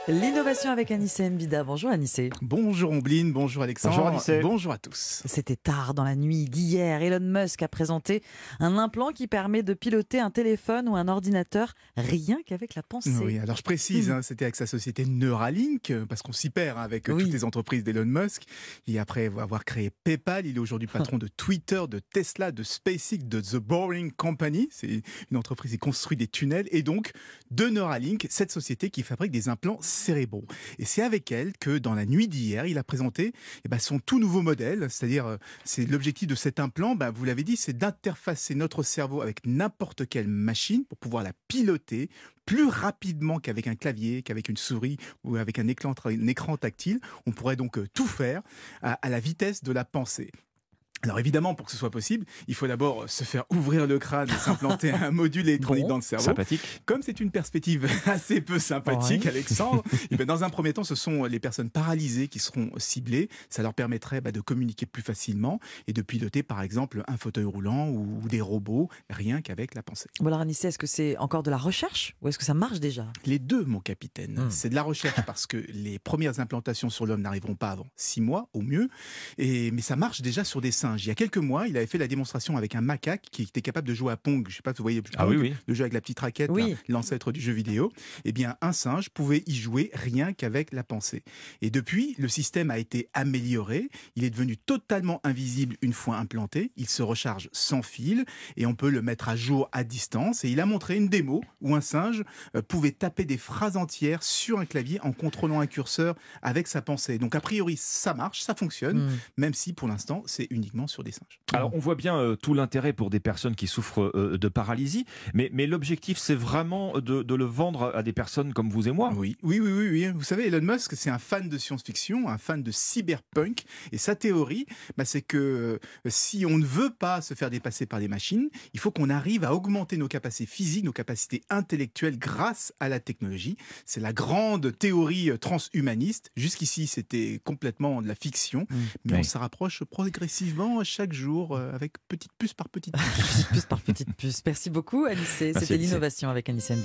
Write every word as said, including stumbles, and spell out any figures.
L'innovation avec Anissé Mbida. Bonjour Anissé. Bonjour Ombline, bonjour Alexandre, Bonjour Anissé. Bonjour à tous. C'était tard dans la nuit d'hier. Elon Musk a présenté un implant qui permet de piloter un téléphone ou un ordinateur rien qu'avec la pensée. Oui, alors je précise, Mmh. hein, c'était avec sa société Neuralink, euh, parce qu'on s'y perd hein, avec euh, Oui. toutes les entreprises d'Elon Musk. Et après avoir créé PayPal, il est aujourd'hui patron de Twitter, de Tesla, de SpaceX, de The Boring Company. C'est une entreprise qui construit des tunnels. Et donc de Neuralink, cette société qui fabrique des implants cérébraux. Et c'est avec elle que dans la nuit d'hier, il a présenté eh ben, son tout nouveau modèle. C'est-à-dire, euh, c'est l'objectif de cet implant, ben, vous l'avez dit, c'est d'interfacer notre cerveau avec n'importe quelle machine pour pouvoir la piloter plus rapidement qu'avec un clavier, qu'avec une souris ou avec un écran, un écran tactile. On pourrait donc euh, tout faire à, à la vitesse de la pensée. Alors évidemment, pour que ce soit possible, il faut d'abord se faire ouvrir le crâne et s'implanter un module électronique Bon, dans le cerveau. Sympathique. Comme c'est une perspective assez peu sympathique, Ouais. Alexandre, et bien dans un premier temps, ce sont les personnes paralysées qui seront ciblées. Ça leur permettrait bah, de communiquer plus facilement et de piloter par exemple un fauteuil roulant ou, ou des robots, rien qu'avec la pensée. Bon alors Anissé, est-ce que c'est encore de la recherche ou est-ce que ça marche déjà? Les deux, mon capitaine. Hmm. C'est de la recherche parce que les premières implantations sur l'homme n'arriveront pas avant six mois au mieux. Et, mais ça marche déjà sur des singes. Il y a quelques mois, il avait fait la démonstration avec un macaque qui était capable de jouer à Pong. Je ne sais pas si vous voyez Ah Pong, oui, oui. le jeu avec la petite raquette, Oui. là, l'ancêtre du jeu vidéo. Eh bien, un singe pouvait y jouer rien qu'avec la pensée. Et depuis, le système a été amélioré. Il est devenu totalement invisible une fois implanté. Il se recharge sans fil et on peut le mettre à jour à distance. Et il a montré une démo où un singe euh, pouvait taper des phrases entières sur un clavier en contrôlant un curseur avec sa pensée. Donc, a priori, ça marche, ça fonctionne, Hmm. même si pour l'instant, c'est uniquement sur des singes. Alors on voit bien euh, tout l'intérêt pour des personnes qui souffrent euh, de paralysie, mais, mais l'objectif c'est vraiment de, de le vendre à des personnes comme vous et moi. Oui, oui, oui, oui, oui. Vous savez, Elon Musk, c'est un fan de science-fiction, un fan de cyberpunk. Et sa théorie, bah, c'est que euh, si on ne veut pas se faire dépasser par des machines, il faut qu'on arrive à augmenter nos capacités physiques, nos capacités intellectuelles grâce à la technologie. C'est la grande théorie euh, transhumaniste. Jusqu'ici, c'était complètement de la fiction. Mmh. Mais Oui. on se rapproche progressivement chaque jour euh, avec petite puce par petite puce. Puce par petite puce. Merci beaucoup Anissé. Merci, C'était Anissé. l'innovation avec Anissé Mbida.